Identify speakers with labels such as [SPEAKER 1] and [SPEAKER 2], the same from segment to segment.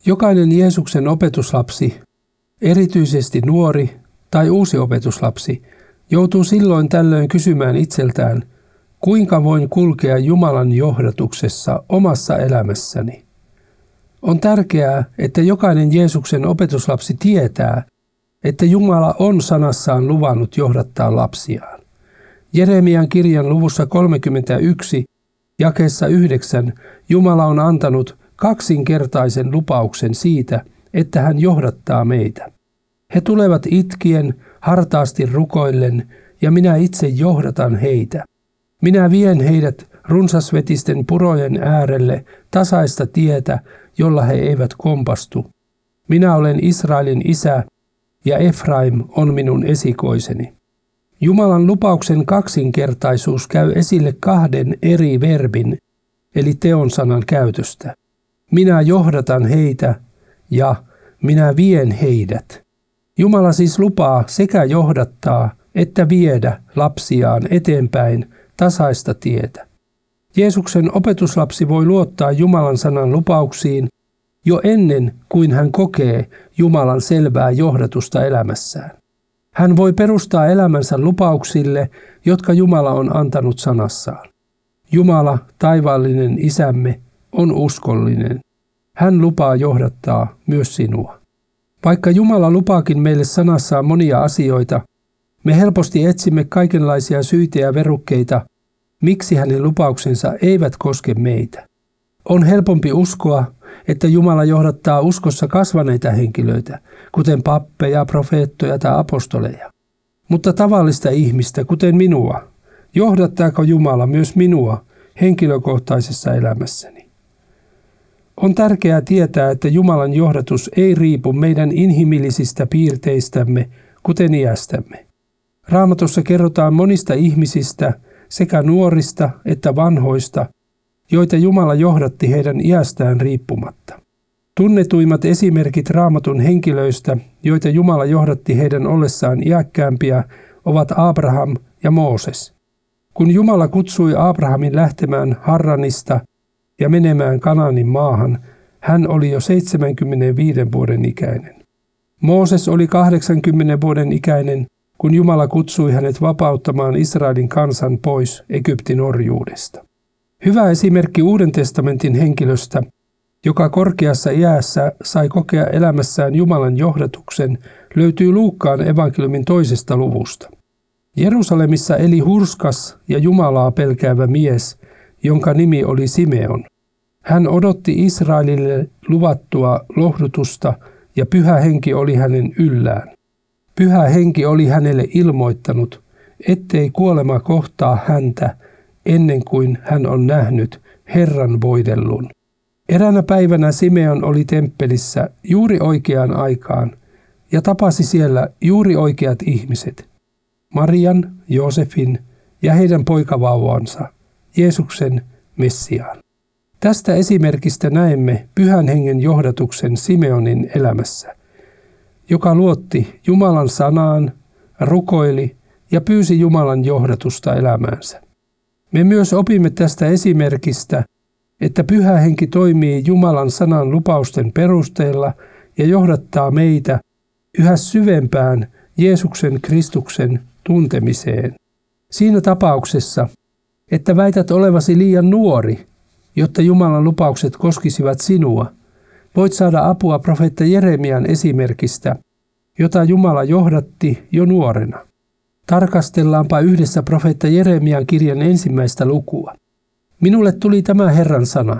[SPEAKER 1] Jokainen Jeesuksen opetuslapsi, erityisesti nuori tai uusi opetuslapsi, joutuu silloin tällöin kysymään itseltään, kuinka voin kulkea Jumalan johdatuksessa omassa elämässäni. On tärkeää, että jokainen Jeesuksen opetuslapsi tietää, että Jumala on sanassaan luvannut johdattaa lapsiaan. Jeremian kirjan luvussa 31, jakeessa 9, Jumala on antanut kaksinkertaisen lupauksen siitä, että hän johdattaa meitä. He tulevat itkien, hartaasti rukoillen, ja minä itse johdatan heitä. Minä vien heidät runsasvetisten purojen äärelle tasaista tietä, jolla he eivät kompastu. Minä olen Israelin isä, ja Efraim on minun esikoiseni. Jumalan lupauksen kaksinkertaisuus käy esille kahden eri verbin, eli teonsanan käytöstä. Minä johdatan heitä ja minä vien heidät. Jumala siis lupaa sekä johdattaa että viedä lapsiaan eteenpäin tasaista tietä. Jeesuksen opetuslapsi voi luottaa Jumalan sanan lupauksiin jo ennen kuin hän kokee Jumalan selvää johdatusta elämässään. Hän voi perustaa elämänsä lupauksille, jotka Jumala on antanut sanassaan. Jumala, taivaallinen isämme, on uskollinen. Hän lupaa johdattaa myös sinua. Vaikka Jumala lupaakin meille sanassaan monia asioita, me helposti etsimme kaikenlaisia syitä ja verukkeita, miksi hänen lupauksensa eivät koske meitä. On helpompi uskoa, että Jumala johdattaa uskossa kasvaneita henkilöitä, kuten pappeja, profeettoja tai apostoleja. Mutta tavallista ihmistä, kuten minua, johdattaako Jumala myös minua henkilökohtaisessa elämässäni? On tärkeää tietää, että Jumalan johdatus ei riipu meidän inhimillisistä piirteistämme, kuten iästämme. Raamatussa kerrotaan monista ihmisistä, sekä nuorista että vanhoista, joita Jumala johdatti heidän iästään riippumatta. Tunnetuimmat esimerkit Raamatun henkilöistä, joita Jumala johdatti heidän ollessaan iäkkäämpiä, ovat Abraham ja Mooses. Kun Jumala kutsui Abrahamin lähtemään Harranista ja menemään Kanaanin maahan, hän oli jo 75 vuoden ikäinen. Mooses oli 80 vuoden ikäinen, kun Jumala kutsui hänet vapauttamaan Israelin kansan pois Egyptin orjuudesta. Hyvä esimerkki Uuden testamentin henkilöstä, joka korkeassa iässä sai kokea elämässään Jumalan johdatuksen, löytyy Luukkaan evankeliumin 2. luvusta. Jerusalemissa eli hurskas ja Jumalaa pelkäävä mies, jonka nimi oli Simeon. Hän odotti Israelille luvattua lohdutusta ja Pyhä Henki oli hänen yllään. Pyhä Henki oli hänelle ilmoittanut, ettei kuolema kohtaa häntä ennen kuin hän on nähnyt Herran voidellun. Eräänä päivänä Simeon oli temppelissä juuri oikeaan aikaan ja tapasi siellä juuri oikeat ihmiset, Marian, Joosefin ja heidän poikavauvansa, Jeesuksen Messiaan. Tästä esimerkistä näemme Pyhän Hengen johdatuksen Simeonin elämässä, joka luotti Jumalan sanaan, rukoili ja pyysi Jumalan johdatusta elämäänsä. Me myös opimme tästä esimerkistä, että Pyhä Henki toimii Jumalan sanan lupausten perusteella ja johdattaa meitä yhä syvempään Jeesuksen Kristuksen tuntemiseen. Siinä tapauksessa, että väität olevasi liian nuori, jotta Jumalan lupaukset koskisivat sinua, voit saada apua profeetta Jeremian esimerkistä, jota Jumala johdatti jo nuorena. Tarkastellaanpa yhdessä profeetta Jeremian kirjan 1. lukua. Minulle tuli tämä Herran sana.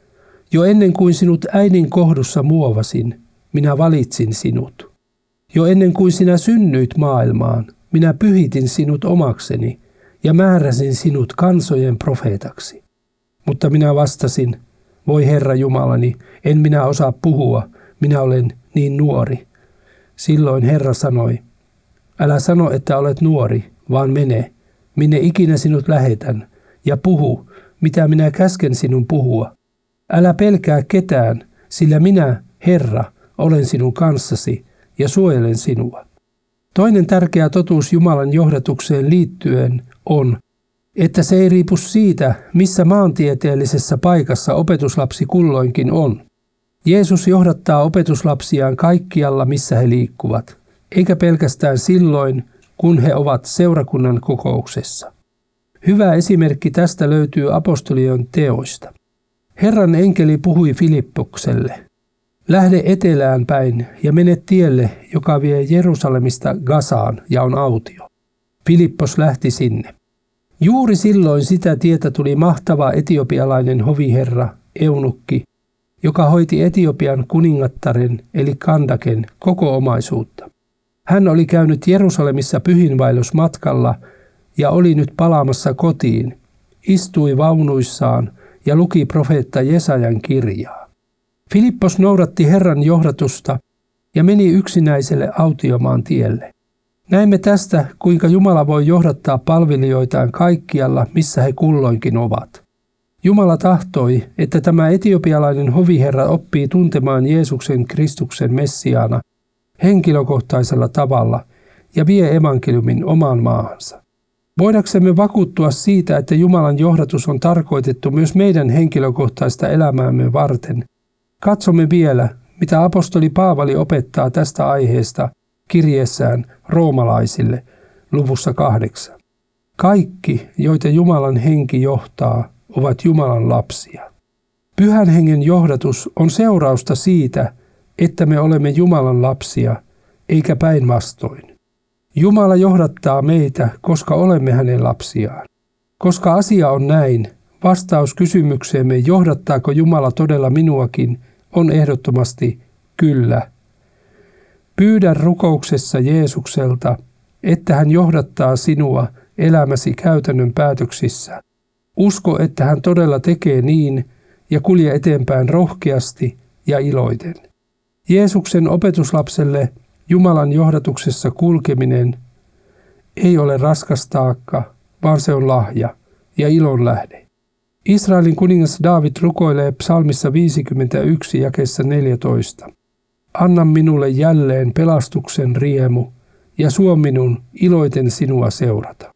[SPEAKER 1] Jo ennen kuin sinut äidin kohdussa muovasin, minä valitsin sinut. Jo ennen kuin sinä synnyit maailmaan, minä pyhitin sinut omakseni ja määräsin sinut kansojen profeetaksi. Mutta minä vastasin, voi Herra Jumalani, en minä osaa puhua, minä olen niin nuori. Silloin Herra sanoi, älä sano, että olet nuori, vaan mene, minne ikinä sinut lähetän, ja puhu, mitä minä käsken sinun puhua. Älä pelkää ketään, sillä minä, Herra, olen sinun kanssasi ja suojelen sinua. Toinen tärkeä totuus Jumalan johdatukseen liittyen on, että se ei riipu siitä, missä maantieteellisessä paikassa opetuslapsi kulloinkin on. Jeesus johdattaa opetuslapsiaan kaikkialla, missä he liikkuvat, eikä pelkästään silloin, kun he ovat seurakunnan kokouksessa. Hyvä esimerkki tästä löytyy apostolien teoista. Herran enkeli puhui Filippokselle: lähde etelään päin ja mene tielle, joka vie Jerusalemista Gazaan ja on autio. Filippos lähti sinne. Juuri silloin sitä tietä tuli mahtava etiopialainen hoviherra, eunukki, joka hoiti Etiopian kuningattaren eli Kandaken koko omaisuutta. Hän oli käynyt Jerusalemissa pyhinvaellusmatkalla ja oli nyt palaamassa kotiin, istui vaunuissaan ja luki profeetta Jesajan kirjaa. Filippos noudatti Herran johdatusta ja meni yksinäiselle autiomaan tielle. Näemme tästä, kuinka Jumala voi johdattaa palvelijoitaan kaikkialla, missä he kulloinkin ovat. Jumala tahtoi, että tämä etiopialainen hoviherra oppii tuntemaan Jeesuksen Kristuksen Messiaana henkilökohtaisella tavalla ja vie evankeliumin omaan maahansa. Voidaksemme vakuuttua siitä, että Jumalan johdatus on tarkoitettu myös meidän henkilökohtaista elämäämme varten, katsomme vielä, mitä apostoli Paavali opettaa tästä aiheesta kirjeessään roomalaisille luvussa 8. Kaikki, joita Jumalan henki johtaa, ovat Jumalan lapsia. Pyhän hengen johdatus on seurausta siitä, että me olemme Jumalan lapsia, eikä päinvastoin. Jumala johdattaa meitä, koska olemme hänen lapsiaan. Koska asia on näin, vastaus kysymykseemme, johdattaako Jumala todella minuakin, on ehdottomasti kyllä. Pyydä rukouksessa Jeesukselta, että hän johdattaa sinua elämäsi käytännön päätöksissä. Usko, että hän todella tekee niin ja kulje eteenpäin rohkeasti ja iloiten. Jeesuksen opetuslapselle Jumalan johdatuksessa kulkeminen ei ole raskas taakka, vaan se on lahja ja ilon lähde. Israelin kuningas Daavid rukoilee psalmissa 51 jakeessa 14. Anna minulle jälleen pelastuksen riemu ja suo minun iloiten sinua seurata.